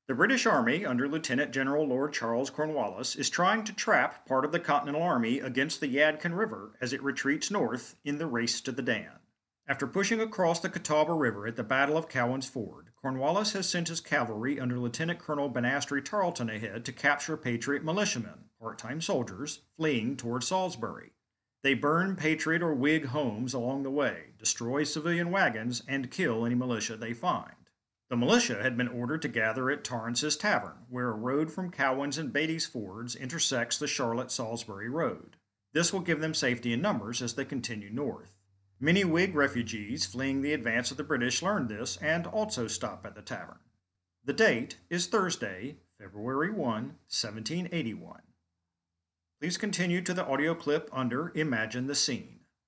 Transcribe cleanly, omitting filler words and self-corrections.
The British Army, under Lieutenant General Lord Charles Cornwallis, is trying to trap part of the Continental Army against the Yadkin River as it retreats north in the race to the Dan. After pushing across the Catawba River at the Battle of Cowan's Ford, Cornwallis has sent his cavalry under Lieutenant Colonel Banastre Tarleton ahead to capture Patriot militiamen, part-time soldiers, fleeing toward Salisbury. They burn Patriot or Whig homes along the way, destroy civilian wagons, and kill any militia they find. The militia had been ordered to gather at Torrance's Tavern, where a road from Cowan's and Beatty's fords intersects the Charlotte-Salisbury Road. This will give them safety in numbers as they continue north. Many Whig refugees fleeing the advance of the British learned this and also stop at the tavern. The date is Thursday, February 1, 1781. Please continue to the audio clip under Imagine the Scene.